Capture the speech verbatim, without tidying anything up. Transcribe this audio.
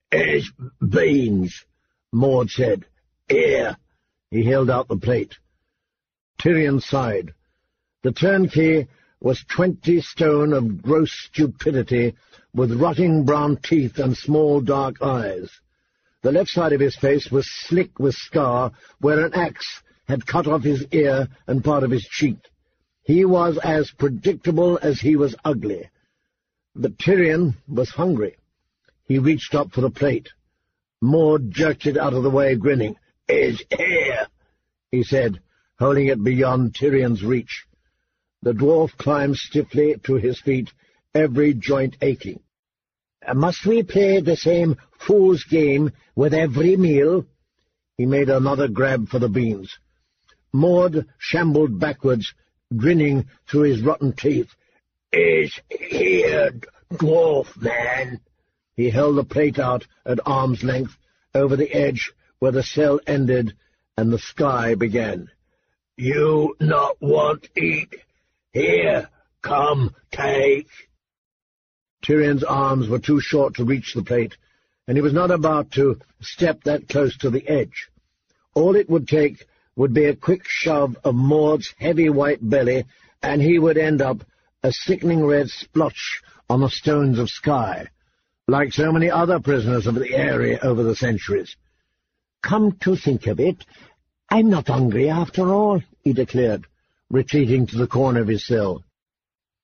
"It's beans," Maud said. "Here." He held out the plate. Tyrion sighed. The turnkey was twenty stone of gross stupidity, with rotting brown teeth and small dark eyes. The left side of his face was slick with scar, where an axe had cut off his ear and part of his cheek. He was as predictable as he was ugly. But Tyrion was hungry. He reached up for the plate. Maud jerked it out of the way, grinning. "It's here," he said, holding it beyond Tyrion's reach. The dwarf climbed stiffly to his feet, every joint aching. "Must we play the same fool's game with every meal?" He made another grab for the beans. Maud shambled backwards, grinning through his rotten teeth. "It's here, dwarf man." He held the plate out at arm's length, over the edge where the cell ended and the sky began. "You not want eat? Here, come, take." Tyrion's arms were too short to reach the plate, and he was not about to step that close to the edge. All it would take would be a quick shove of Maud's heavy white belly, and he would end up a sickening red splotch on the stones of Skye, like so many other prisoners of the area over the centuries. "Come to think of it, I'm not hungry after all," he declared, retreating to the corner of his cell.